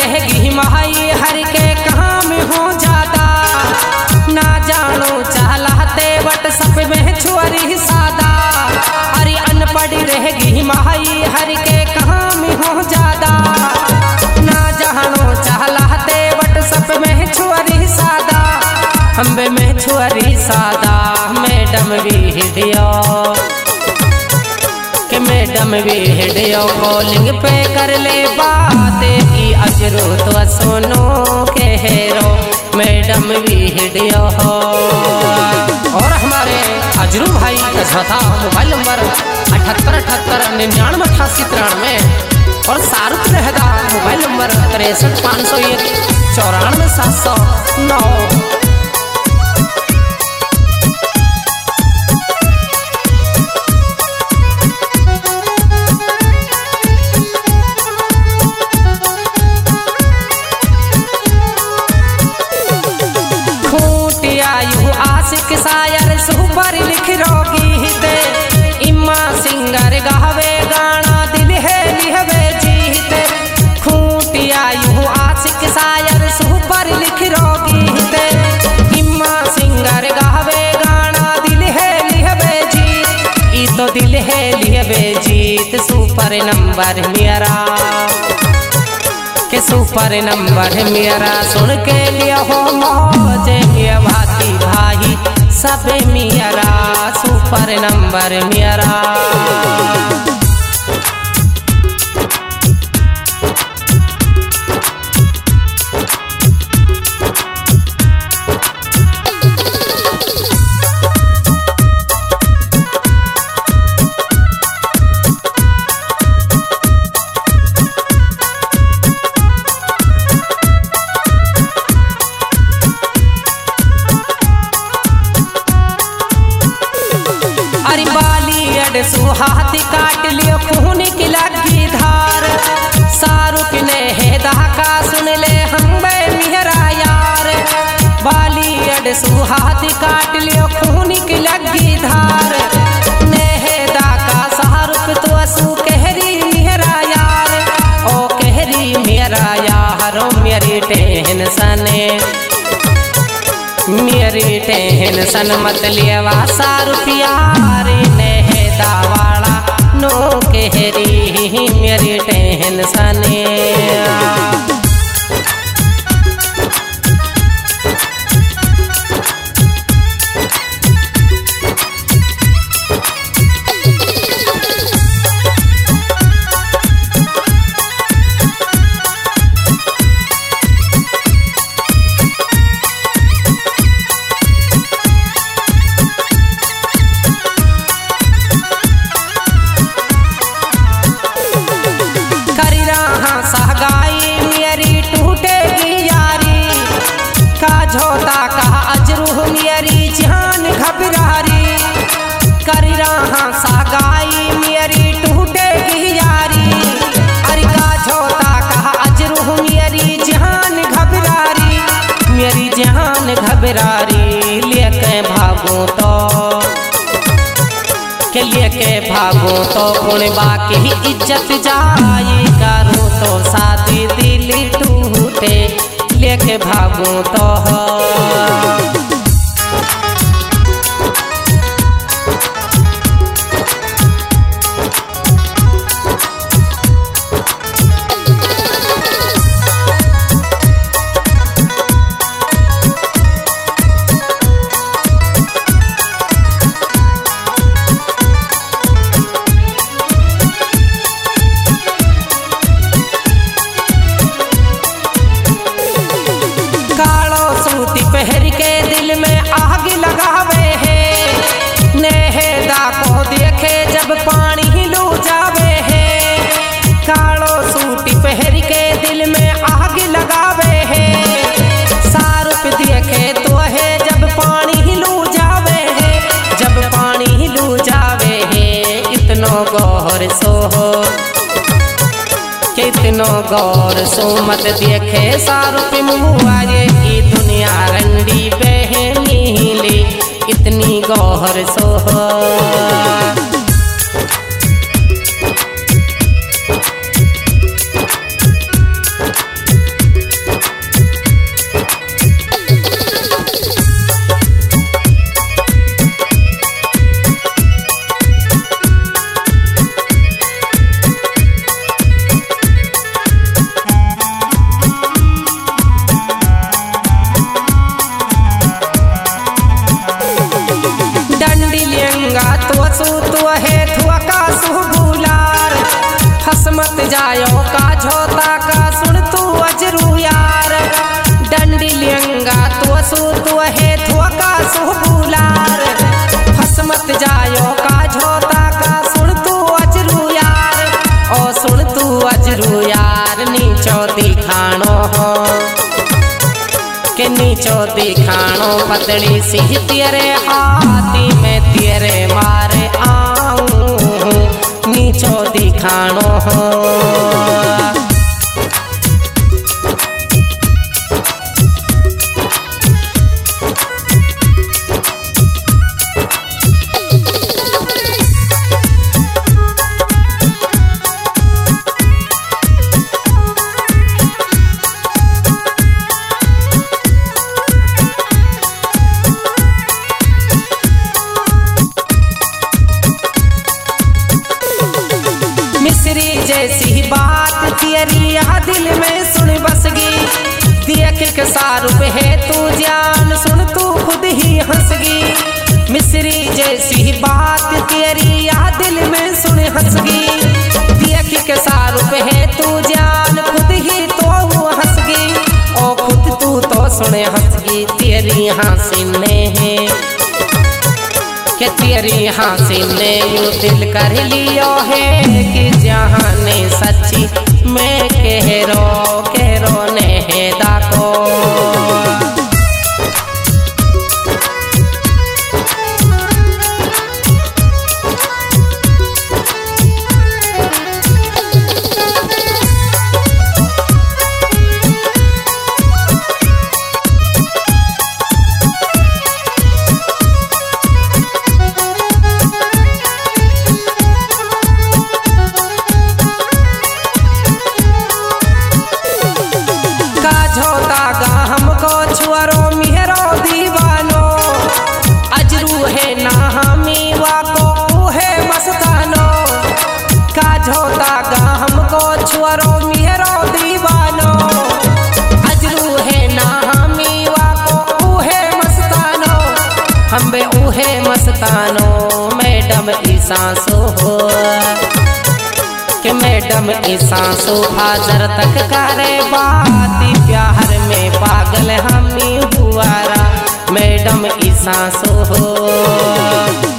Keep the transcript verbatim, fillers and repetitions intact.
रहेगी माई हर के काम हो जाता, ना जानो चाहते बट सब में छुअरी सादा। अरे अनपढ़ रहेगी माई हर के काम हो जाता, ना जानो चाहते बट सब में छुअरी सादा। हम में छुअरी सादा मैडम वीडियो के मैडम वीडियो कॉलिंग पे कर ले बात की अजरू तो सुनो के हेरो मैडम वीडियो हो। और हमारे अजरू भाई का चौथा मोबाइल नंबर अठहत्तर अठहत्तर निन्यानवे अठासी तिरानवे और शाहरुख रहदा मोबाइल नंबर तिरसठ पाँच सौ एक चौरानवे सात सौ नौ। आशिक शायर सुपर लिख रोगी दे इम्मा सिंगर गावे गाना दिल है लिहवे जीते। खूंटिया यूं आशिक शायर सुपर लिख रोगी दे इम्मा सिंगर गावे गाना दिल है लिहवे जीत। ई तो दिल है लिहवे जीत सुपर नंबर मेरा के सुपर नंबर मेरा सुन के लिया हो मौजे ये भाती भाई सब मेरा सुपर नंबर मेरा। सुहाती काट लियो खून की लगी धार, शाहरुख ने है दहाका सुन ले हम मेरा यार। बालीअड सुहाती काट लियो खून की लगी धार, ने है दाका शाहरुख तो असू कहरी मेरा यार। ओ कहरी मेरा यार ओ मेरी टेंशन मेरी टेंशन मत लिया शाहरुख यार ने दावाड़ा नो कहरी मेरी टेंशन। झोता कहा अजरू मेरी जान घबरारी, कर रहा सागाई मेरी टूटेगी यारी। अरे का झोता कहा अजरू मेरी जान घबरारी, मेरी जान घबरारी लेके भागूं तो के लेके भागूं तो पुण्य बाकी इज्जत जाए, करूं तो शादी दिल टूटे लेके भागूं तो हो। पहर के दिल में आग लगावे है, नेहदा को देखे जब पानी ही लू जावे है। कालो सूटी पहर के दिल में आग लगावे है, शाहरुख देखे तो है जब पानी ही लू जावे है। जब पानी ही लू जावे है इतनो गौर सो कितनो गौर सो मत देखे शाहरुख मुँह आए की दुनिया रंडी बहनीले इतनी गौर सो। जायो का झोता का सुन तू अजरू यार डंडी लियंगा तू सु तू है थोका सु बुलार फस मत जायो का झोता का सुन तू अजरू यार ओ सुन तू अजरू यार नीचो दिखाणो हो के नीचो दिखाणो पतली सी तेरे हाथी में तेरे मारे आऊं नीचो दिखाणो हो जैसी बात तेरी दिल में सुन बस गई देख के सारूप है तू जान सुन तू खुद ही हंस गई मिस्री जैसी बात तेरी दिल में सुन हंस गई देख के सारूप है तू जान खुद ही तो हंस गई ओ खुद तू तो सुन हंस गई तेरी हंसी ने है के तेरी हंसी ने यू दिल कर लियो है कि जहाने सच्ची मैं कह रो कह रो ने है दाको हमको छुआरो मिहरो दीवानो अजरू है ना हमी वाको है मस्तानो का झोता गा हमको छुआरो मिहरो दीवानो अजरू है ना हमी वाको है मस्तानो हम बे उहे मस्तानो मैडम ई सांसो हो के मैडम ई सांसो हाजर तक करे बाती प्यार में पागल हमी हुआरा मैडम ई सांसो हो।